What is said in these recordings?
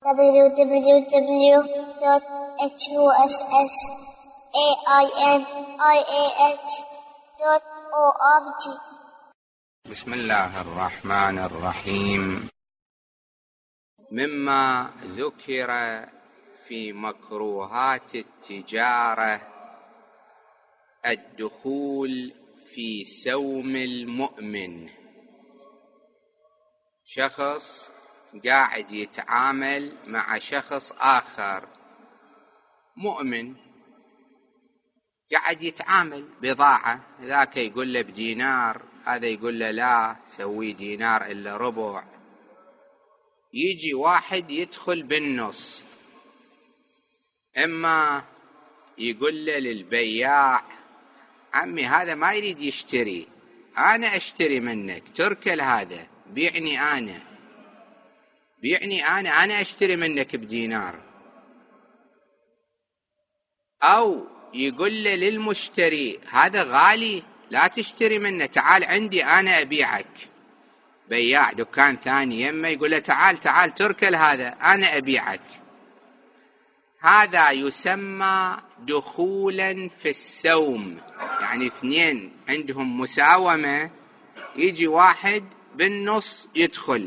www.husainiah.org. بسم الله الرحمن الرحيم. مما ذكر في مكروهات التجارة الدخول في سوم المؤمن. شخص قاعد يتعامل مع شخص آخر مؤمن، قاعد يتعامل بضاعة، ذاك يقول له بدينار، هذا يقول له لا سوي دينار إلا ربع. يجي واحد يدخل بالنص، إما يقول له للبياع عمي هذا ما يريد يشتري، أنا أشتري منك، تركل هذا، بيعني أنا أشتري منك بدينار. أو يقول له للمشتري هذا غالي لا تشتري منه، تعال عندي أنا أبيعك. بياع دكان ثاني يما يقول له تعال تركل هذا أنا أبيعك. هذا يسمى دخولا في السوم، يعني اثنين عندهم مساومة، يجي واحد بالنص يدخل.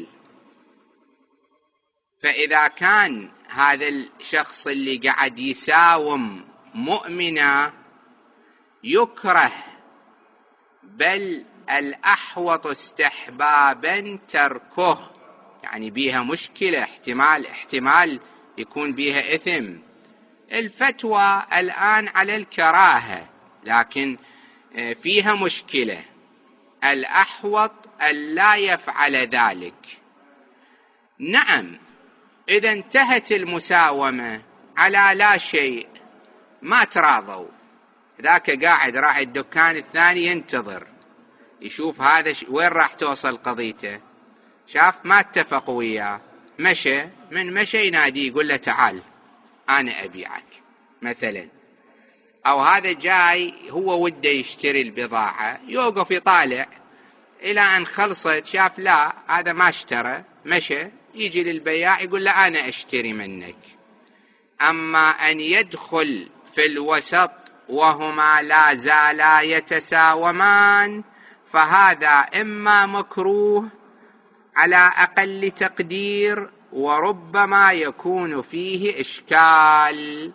فإذا كان هذا الشخص اللي قاعد يساوم مؤمنا يكره، بل الأحوط استحبابا تركه، يعني بيها مشكلة، احتمال يكون بيها إثم. الفتوى الآن على الكراهة، لكن فيها مشكلة، الأحوط ألا يفعل ذلك. نعم، إذا انتهت المساومة على لا شيء، ما تراضوا، ذاك قاعد راعي الدكان الثاني ينتظر يشوف هذا وين راح توصل قضيته، شاف ما اتفقوا وياه، مشى ينادي يقول له تعال أنا أبيعك مثلا. أو هذا جاي هو وده يشتري البضاعة، يوقف يطالع إلى أن خلصت، شاف لا هذا ما اشترى، مشى، يجي للبياع يقول له أنا أشتري منك. أما أن يدخل في الوسط وهما لا زالا يتساومان، فهذا إما مكروه على أقل تقدير، وربما يكون فيه إشكال.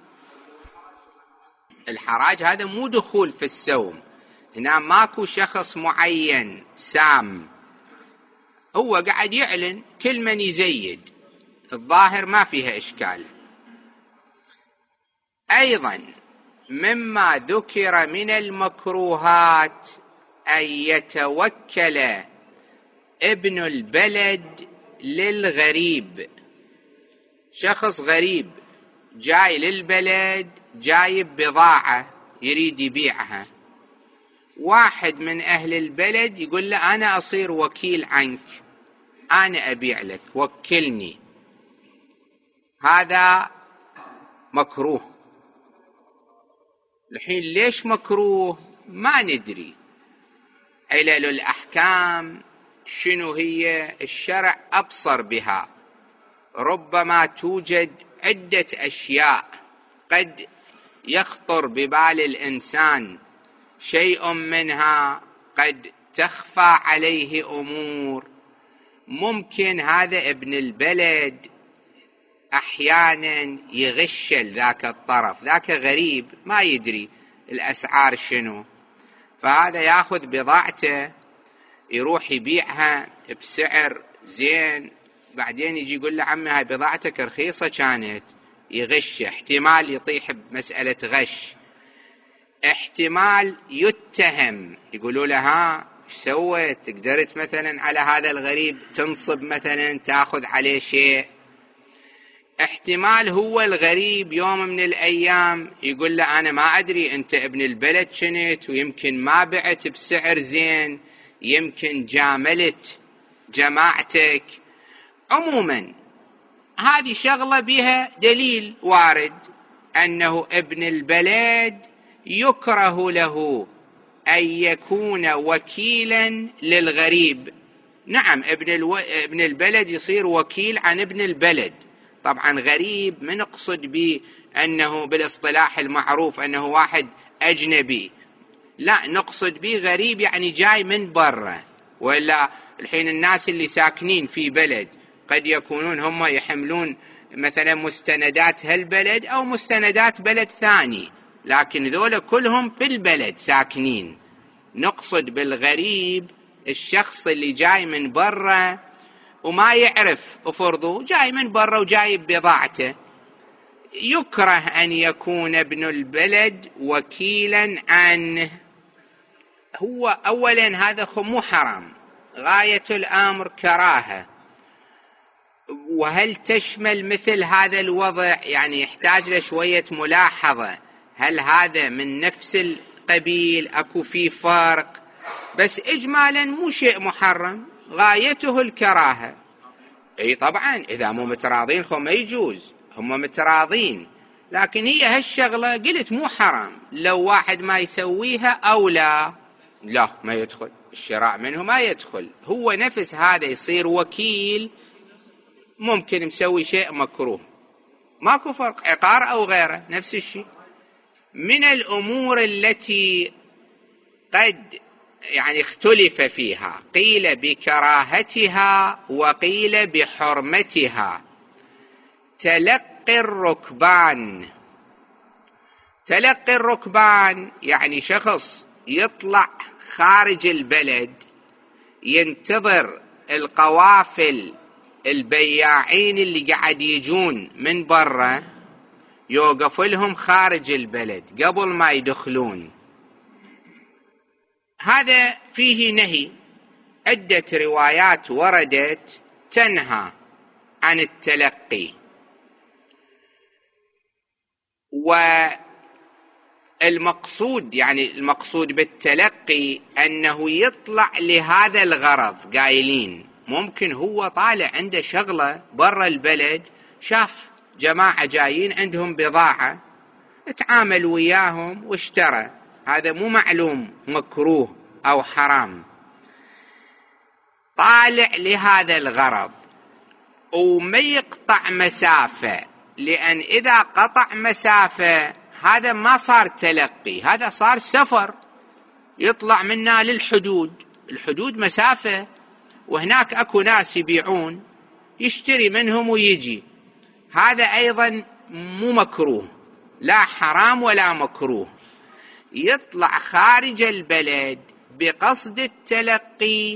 الحراج هذا مو دخول في السوم، هنا ماكو شخص معين سام، هو قاعد يعلن كل من يزيد، الظاهر ما فيها إشكال. أيضا مما ذكر من المكروهات أن يتوكل ابن البلد للغريب. شخص غريب جاي للبلد، جايب بضاعة يريد يبيعها، واحد من أهل البلد يقول له أنا أصير وكيل عنك، أنا أبيع لك، وكلني. هذا مكروه. الحين ليش مكروه؟ ما ندري علل الأحكام شنو هي، الشرع أبصر بها. ربما توجد عدة أشياء قد يخطر ببال الإنسان، شيء منها قد تخفى عليه أمور. ممكن هذا ابن البلد أحيانا يغش ذاك الطرف، ذاك غريب ما يدري الأسعار شنو، فهذا ياخذ بضاعته يروح يبيعها بسعر زين، بعدين يجي يقول له عمي هاي بضاعتك رخيصة كانت، يغش. احتمال يطيح بمسألة غش، احتمال يتهم، يقولوا له ها ايش سويت، قدرت مثلا على هذا الغريب تنصب مثلا تاخذ عليه شيء. احتمال هو الغريب يوم من الأيام يقول له أنا ما أدري أنت ابن البلد كنت، ويمكن ما بعت بسعر زين، يمكن جاملت جماعتك. عموما هذه شغلة بها دليل وارد أنه ابن البلد يكره له أن يكون وكيلا للغريب. نعم، ابن البلد يصير وكيل عن ابن البلد، طبعا غريب ما نقصد به أنه بالاصطلاح المعروف أنه واحد أجنبي، لا، نقصد به غريب يعني جاي من برا. ولا الحين الناس اللي ساكنين في بلد قد يكونون هم يحملون مثلا مستندات هالبلد أو مستندات بلد ثاني، لكن ذولا كلهم في البلد ساكنين. نقصد بالغريب الشخص اللي جاي من برا وما يعرف، أفرضوا جاي من برا وجاي ببضاعته، يكره أن يكون ابن البلد وكيلا عنه. هو أولا هذا مو حرام، غاية الأمر كراهة. وهل تشمل مثل هذا الوضع؟ يعني يحتاج لشوية ملاحظة، هل هذا من نفس القبيل؟ أكو فيه فرق؟ بس إجمالا مو شيء محرم، غايته الكراهة. اي طبعا اذا مو متراضين ما يجوز، هم متراضين، لكن هي هالشغلة قلت مو حرام. لو واحد ما يسويها او لا ما يدخل الشراء منه، ما يدخل. هو نفس هذا يصير وكيل، ممكن مسوي شيء مكروه، ماكو فرق، عقار او غيره نفس الشيء. من الامور التي قد يعني اختلف فيها، قيل بكراهتها وقيل بحرمتها، تلقي الركبان. تلقي الركبان يعني شخص يطلع خارج البلد ينتظر القوافل البياعين اللي قاعد يجون من برا، يوقف لهم خارج البلد قبل ما يدخلون. هذا فيه نهي، عدة روايات وردت تنهى عن التلقي. والمقصود يعني المقصود بالتلقي أنه يطلع لهذا الغرض. قايلين ممكن هو طالع عنده شغلة برا البلد، شاف جماعة جايين عندهم بضاعة، اتعامل وياهم واشترى، هذا مو معلوم مكروه أو حرام، طالع لهذا الغرض وما يقطع مسافة، لأن إذا قطع مسافة هذا ما صار تلقي، هذا صار سفر، يطلع منا للحدود. الحدود مسافة، وهناك أكو ناس يبيعون، يشتري منهم ويجي، هذا أيضا مو مكروه، لا حرام ولا مكروه. يطلع خارج البلد بقصد التلقي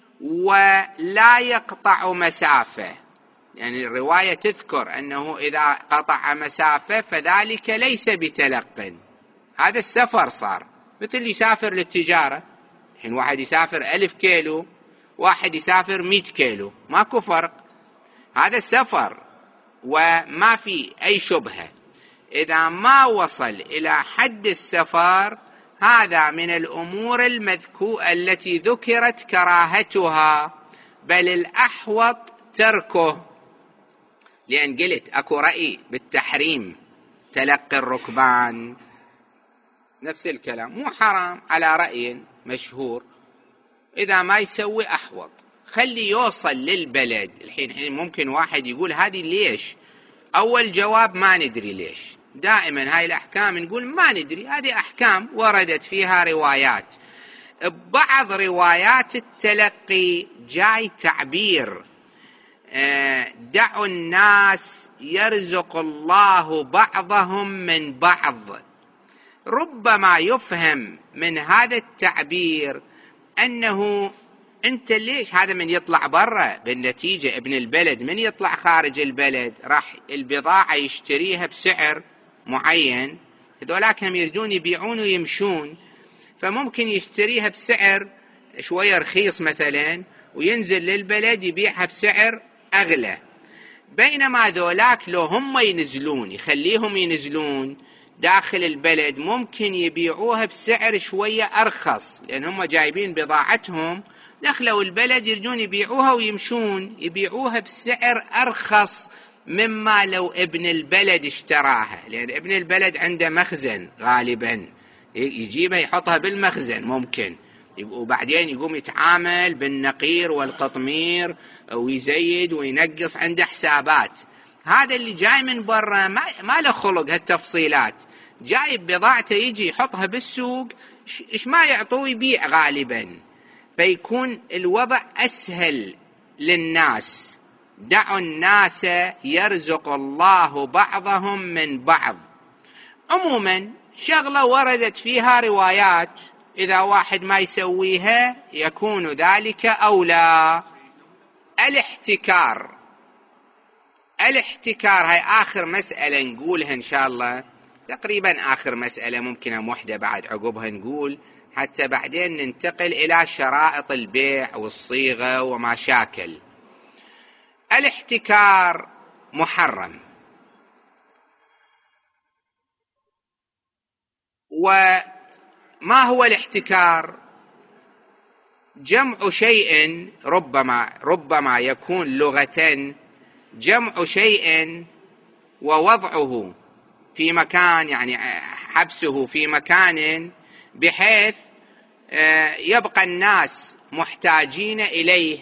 ولا يقطع مسافة، يعني الرواية تذكر أنه إذا قطع مسافة فذلك ليس بتلق، هذا السفر صار مثل يسافر للتجارة. الحين واحد يسافر 1000 كيلو، واحد يسافر 100 كيلو، ماكو فرق، هذا السفر وما في أي شبهة. إذا ما وصل إلى حد السفر هذا من الأمور المذكورة التي ذكرت كراهتها، بل الأحوط تركه، لأن قلت أكو رأي بالتحريم تلقي الركبان، نفس الكلام، مو حرام على رأي مشهور. إذا ما يسوي أحوط، خلي يوصل للبلد. الحين ممكن واحد يقول هذه ليش؟ أول جواب ما ندري ليش، دائما هاي الأحكام نقول ما ندري، هذه أحكام وردت فيها روايات. بعض روايات التلقي جاي تعبير دعوا الناس يرزق الله بعضهم من بعض، ربما يفهم من هذا التعبير أنه أنت ليش هذا من يطلع برا، بالنتيجة ابن البلد من يطلع خارج البلد راح البضاعة يشتريها بسعر معين، هذولاك هم يريدون يبيعون ويمشون، فممكن يشتريها بسعر شوية رخيص مثلا وينزل للبلد يبيعها بسعر أغلى، بينما ذولاك لو هم ينزلون يخليهم ينزلون داخل البلد ممكن يبيعوها بسعر شوية أرخص، لأن هم جايبين بضاعتهم دخلوا البلد يريدون يبيعوها ويمشون، يبيعوها بسعر أرخص مما لو ابن البلد اشتراها، لأن ابن البلد عنده مخزن غالبا يجيبها يحطها بالمخزن ممكن، وبعدين يقوم يتعامل بالنقير والقطمير ويزيد وينقص، عنده حسابات. هذا اللي جاي من برا ما له خلق هالتفصيلات، جايب بضاعته يجي يحطها بالسوق، إيش ما يعطوه يبيع غالبا، فيكون الوضع أسهل للناس. دعوا الناس يرزق الله بعضهم من بعض. عموما شغلة وردت فيها روايات، إذا واحد ما يسويها يكون ذلك أولى. الاحتكار هاي آخر مسألة نقولها إن شاء الله، تقريبا آخر مسألة، ممكن واحدة بعد عقبها نقول، حتى بعدين ننتقل إلى شرائط البيع والصيغة وما شاكل. الاحتكار محرم، وما هو الاحتكار؟ جمع شيء، ربما يكون لغة جمع شيء ووضعه في مكان، يعني حبسه في مكان بحيث يبقى الناس محتاجين إليه.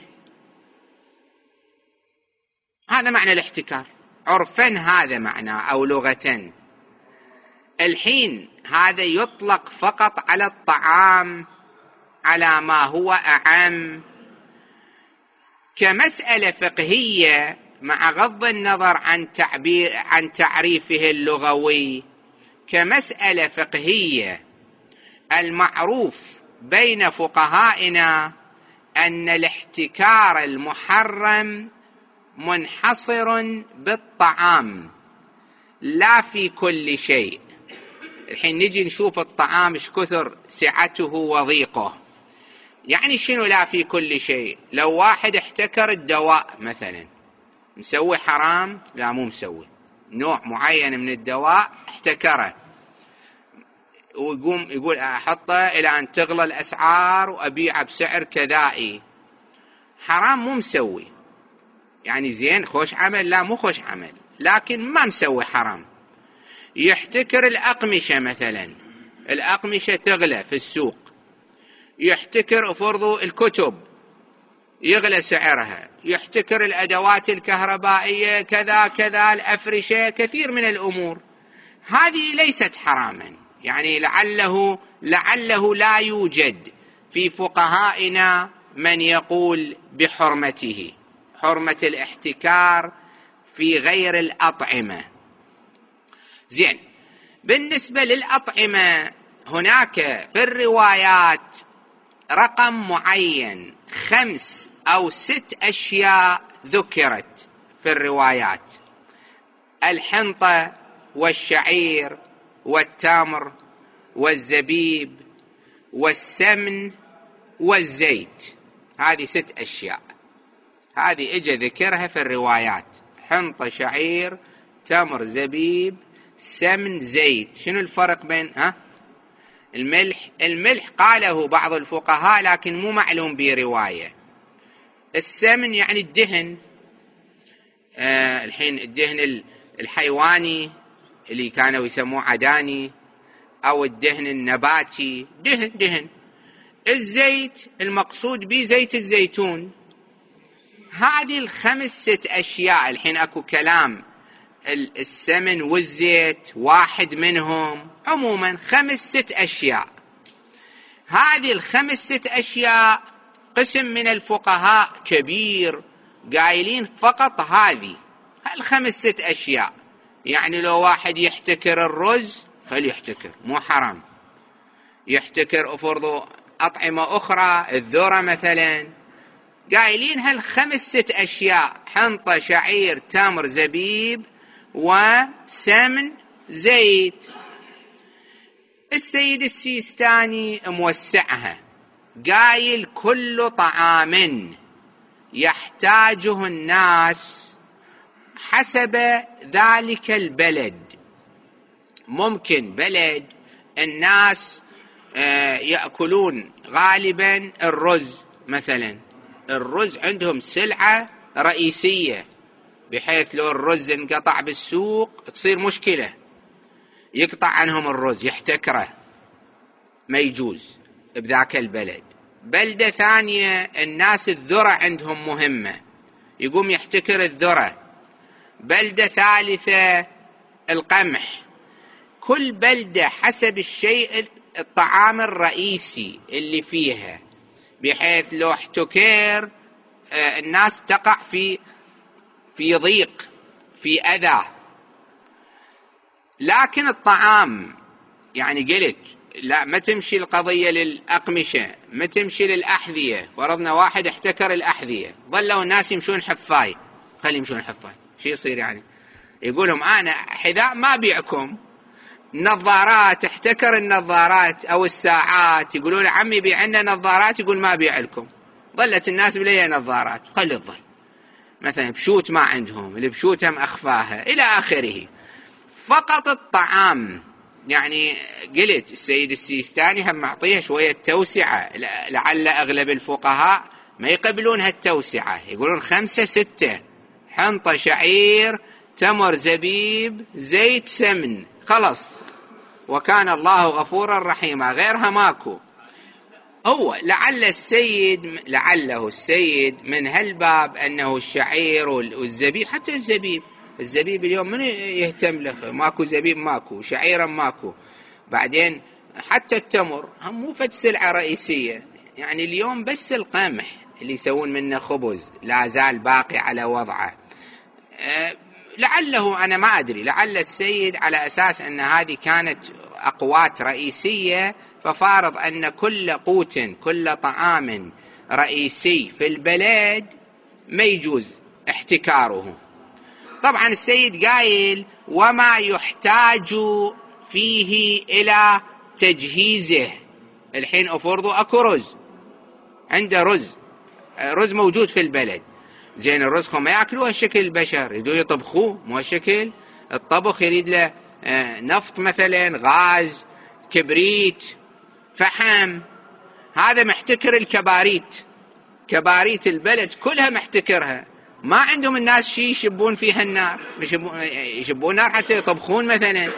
هذا معنى الاحتكار عرفا، هذا معنى أو لغة. الحين هذا يطلق فقط على الطعام، على ما هو أعم، كمسألة فقهية مع غض النظر عن تعريفه اللغوي. كمسألة فقهية المعروف بين فقهائنا أن الاحتكار المحرم منحصر بالطعام لا في كل شيء. الحين نجي نشوف الطعام ايش كثر سعته وضيقه. يعني شنو لا في كل شيء؟ لو واحد احتكر الدواء مثلا، مسوي حرام؟ لا مو مسوي، نوع معين من الدواء احتكره، ويقوم يقول احطه الى ان تغلى الاسعار وابيعه بسعر كذائي، حرام مو مسوي. يعني زين خوش عمل؟ لا مو خوش عمل، لكن ما مسوي حرام. يحتكر الأقمشة مثلا، الأقمشة تغلى في السوق، يحتكر فرضوا الكتب يغلى سعرها، يحتكر الأدوات الكهربائية كذا كذا، الأفرشة، كثير من الأمور. هذه ليست حراما، يعني لعله لا يوجد في فقهائنا من يقول بحرمته، حرمة الاحتكار في غير الأطعمة. زين، بالنسبة للأطعمة هناك في الروايات رقم معين، 5 أو 6 أشياء ذكرت في الروايات: الحنطة والشعير والتمر والزبيب والسمن والزيت. هذه 6 أشياء، هذه اجى ذكرها في الروايات: حنطة، شعير، تمر، زبيب، سمن، زيت. شنو الفرق بين الملح قاله بعض الفقهاء لكن مو معلوم برواية. السمن يعني الدهن، الحين الدهن الحيواني اللي كانوا يسموه عداني، أو الدهن النباتي، دهن. الزيت المقصود به زيت الزيتون. هذه 5-6 أشياء. الحين أكو كلام السمن والزيت واحد منهم، عموما 5-6 أشياء. هذه 5-6 أشياء قسم من الفقهاء كبير قايلين فقط هذه 5-6 أشياء. يعني لو واحد يحتكر الرز فليحتكر، مو حرام. يحتكر أفرضوا أطعمة أخرى، الذرة مثلا، قايلين 5-6 أشياء: حنطة، شعير، تمر، زبيب، وسمن، زيت. السيد السيستاني موسعها، قايل: كل طعام يحتاجه الناس حسب ذلك البلد. ممكن بلد الناس يأكلون غالبا الرز مثلا، الرز عندهم سلعة رئيسية، بحيث لو الرز انقطع بالسوق تصير مشكلة، يقطع عنهم الرز، يحتكره، ما يجوز بذاك البلد. بلدة ثانية الناس الذرة عندهم مهمة، يقوم يحتكر الذرة، بلدة ثالثة القمح. كل بلدة حسب الشيء الطعام الرئيسي اللي فيها، بحيث لو احتكر الناس تقع في ضيق، في أذى. لكن الطعام يعني قلت لا، ما تمشي القضية للأقمشة، ما تمشي للأحذية. فرضنا واحد احتكر الأحذية، ظلوا الناس يمشون حفاي، خلي يمشون حفاي، شو يصير يعني؟ يقولهم أنا حذاء ما بيعكم. نظارات، احتكر النظارات أو الساعات، يقولون عمي بيع لنا نظارات، يقول ما بيع لكم. ظلت الناس بليها نظارات، خلي الظل. مثلا بشوت ما عندهم، اللي بشوتهم أخفاها إلى آخره. فقط الطعام يعني قلت السيد السيستاني هم معطيها شوية توسعة، لعل أغلب الفقهاء ما يقبلون هالتوسعة، يقولون 5 6 حنطة شعير تمر زبيب زيت سمن، خلص، وكان الله غفورا رحيما، غيرها ماكو. هو لعله السيد من هالباب أنه الشعير والزبيب، حتى الزبيب اليوم من يهتم له؟ ماكو زبيب، ماكو شعيرا، ماكو. بعدين حتى التمر هم مو فد سلعة رئيسية، يعني اليوم بس القمح اللي يسوون منه خبز لا زال باقي على وضعه. لعله، أنا ما أدري، لعل السيد على أساس أن هذه كانت أقوات رئيسية، ففارض أن كل قوت كل طعام رئيسي في البلد ما يجوز احتكاره. طبعا السيد قايل وما يحتاج فيه إلى تجهيزه. الحين أفرضوا أكو رز، عنده رز موجود في البلد، زين الرز ما يأكلوه هالشكل البشر، يريدوا يطبخوه مو هالشكل. الطبخ يريد له نفط مثلا، غاز، كبريت، فحم. هذا محتكر كباريت البلد كلها محتكرها، ما عندهم الناس شيء يشبون فيها النار، يشبون نار حتى يطبخون مثلا.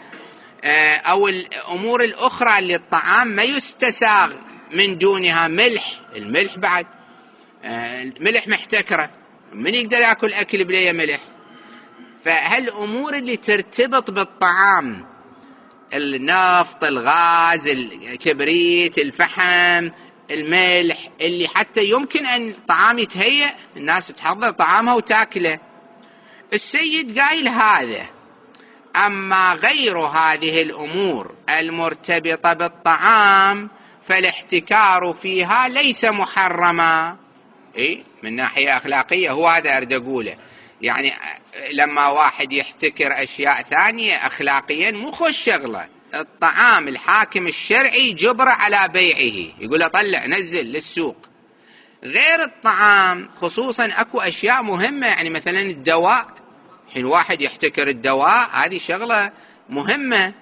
أو الأمور الأخرى اللي الطعام ما يستساغ من دونها، الملح بعد، الملح محتكرة، من يقدر يأكل أكل بليه ملح؟ فهالأمور اللي ترتبط بالطعام، النفط، الغاز، الكبريت، الفحم، الملح، اللي حتى يمكن أن الطعام يتهيأ، الناس تحضر طعامها وتأكله. السيد قايل هذا. أما غير هذه الأمور المرتبطة بالطعام فالاحتكار فيها ليس محرما. من ناحية أخلاقية، هو هذا أريد أقوله. يعني لما واحد يحتكر أشياء ثانية أخلاقيا مو خوش شغلة. الطعام الحاكم الشرعي جبر على بيعه، يقول له طلع نزل للسوق. غير الطعام خصوصا أكو أشياء مهمة، يعني مثلا الدواء، حين واحد يحتكر الدواء هذه شغلة مهمة،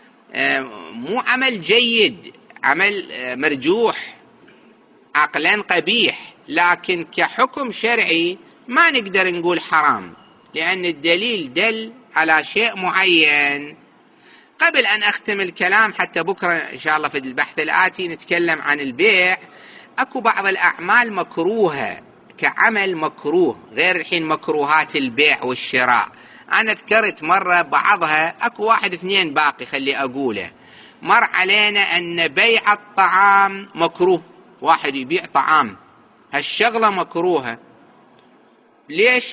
مو عمل جيد، عمل مرجوح، عقلا قبيح، لكن كحكم شرعي ما نقدر نقول حرام، لأن الدليل دل على شيء معين. قبل أن أختم الكلام، حتى بكرة إن شاء الله في البحث الآتي نتكلم عن البيع، أكو بعض الأعمال مكروهة كعمل مكروه، غير الحين مكروهات البيع والشراء. أنا ذكرت مرة بعضها، أكو 1 2 باقي خلي أقوله. مر علينا أن بيع الطعام مكروه، واحد يبيع طعام، هالشغلة مكروهة. ليش؟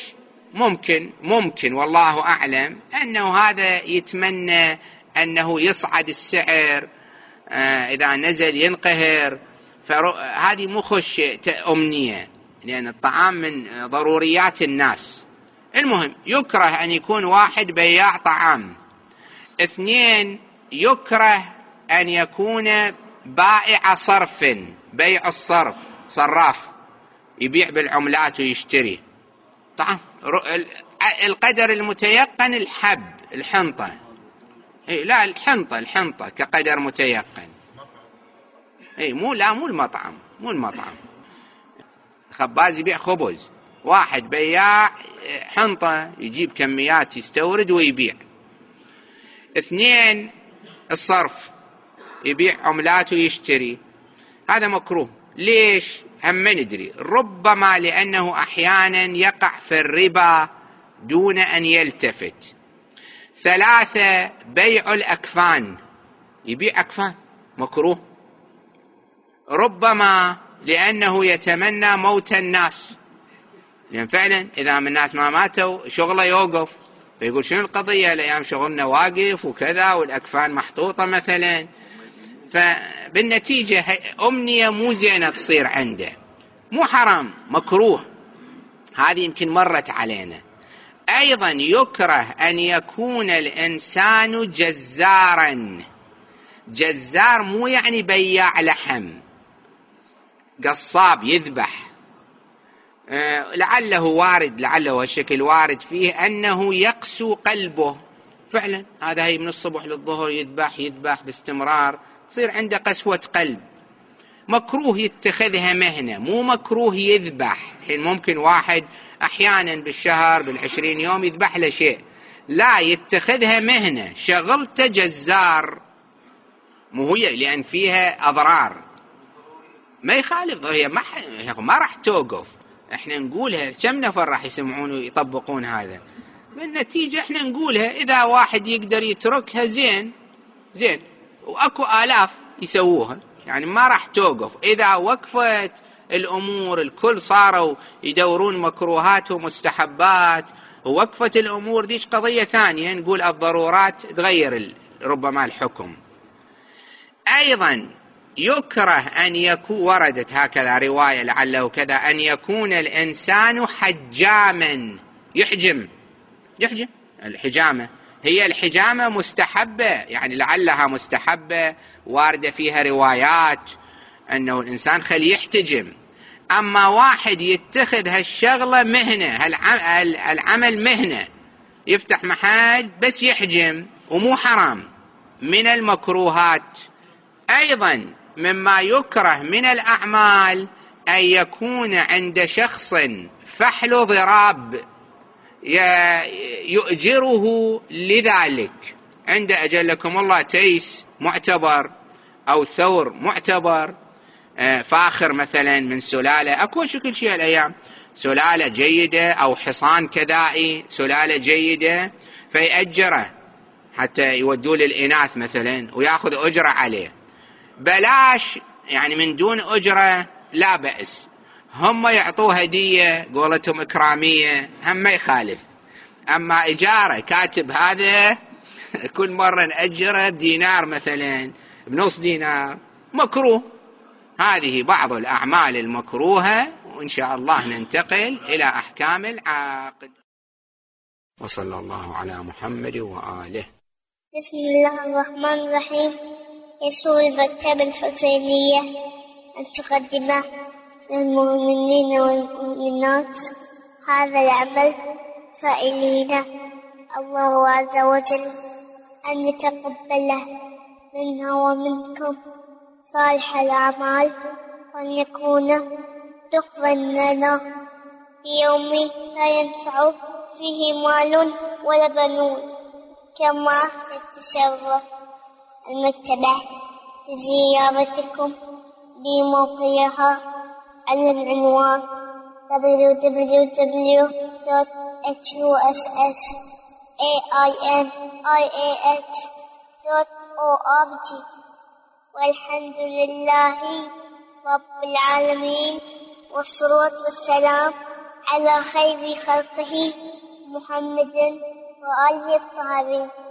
ممكن والله أعلم أنه هذا يتمنى أنه يصعد السعر، إذا نزل ينقهر، فهذه مو خوش أمنية، لأن الطعام من ضروريات الناس. المهم يكره أن يكون واحد بياع طعام. 2 يكره أن يكون بائع صرف، بيع الصرف، صراف يبيع بالعملات ويشتري طعام. القدر المتيقن الحنطة، لا الحنطة كقدر متيقن. مو المطعم، خباز يبيع خبز، واحد بياع حنطة يجيب كميات يستورد ويبيع. 2 الصرف يبيع عملات ويشتري، هذا مكروه. ليش؟ هم ما ندري، ربما لأنه أحيانا يقع في الربا دون أن يلتفت. 3 بيع الأكفان، يبيع أكفان مكروه، ربما لأنه يتمنى موت الناس، لأن فعلا إذا من الناس ما ماتوا شغله يوقف، فيقول شنو القضية، الأيام شغلنا واقف وكذا والأكفان محطوطة مثلا، فبالنتيجة أمنية مو زينة تصير عنده، مو حرام، مكروه. هذه يمكن مرت علينا. أيضا يكره أن يكون الإنسان جزارا. جزار مو يعني بياع لحم، قصاب يذبح، لعله وارد، لعله الشكل وارد فيه أنه يقسو قلبه، فعلا هذا هي من الصبح للظهر يذبح باستمرار، تصير عنده قسوة قلب. مكروه يتخذها مهنة، مو مكروه يذبح. حين ممكن واحد أحيانا بالشهر 20 يوم يذبح له شيء، لا، يتخذها مهنة، شغلته جزار، مو هي لأن فيها أضرار، ما يخالف، هي ما راح توقف. احنا نقولها، كم نفر راح يسمعون ويطبقون هذا؟ بالنتيجة احنا نقولها، إذا واحد يقدر يتركها زين، وأكو آلاف يسووها، يعني ما راح توقف. إذا وقفت الأمور، الكل صاروا يدورون مكروهات ومستحبات، ووقفت الأمور ديش قضية ثانية، نقول الضرورات تغير ربما الحكم. أيضا يكره أن يكون، وردت هكذا رواية لعله كذا، أن يكون الإنسان حجاما، يحجم. الحجامة هي الحجامة مستحبة، يعني لعلها مستحبة، واردة فيها روايات أنه الإنسان خلي يحتجم. أما واحد يتخذ هالشغلة مهنة، العمل مهنة، يفتح محل بس يحجم، ومو حرام، من المكروهات. أيضا مما يكره من الأعمال أن يكون عند شخص فحل ضراب يؤجره لذلك، عند أجلكم الله تيس معتبر أو ثور معتبر، فاخر مثلا من سلالة، أكو كل شيء الأيام، سلالة جيدة أو حصان كذائي سلالة جيدة، فيأجره حتى يودوا للإناث مثلا ويأخذ أجرة عليه، بلاش يعني من دون أجرة لا بأس، هم يعطوه هدية قولتهم إكرامية، هم ما يخالف. أما إجارة كاتب هذا كل مرة نأجره بدينار مثلا، بنص دينار، مكروه. هذه بعض الأعمال المكروهة، وإن شاء الله ننتقل إلى أحكام العقد. وصلى الله على محمد وآله. بسم الله الرحمن الرحيم. يسر المكتبة الحسينية أن تقدم للمؤمنين والمؤمنات هذا العمل، سائلين الله عز وجل أن يتقبله منا ومنكم صالح الأعمال، وأن يكون تقبل لنا في يوم لا ينفع فيه مال ولا بنون. كما يتشرف المكتبة بزيارتكم بموقعها على العنوان www.hussainih.org. والحمد لله رب العالمين، والصلاة والسلام على خير خلقه محمد وآله الطاهرين.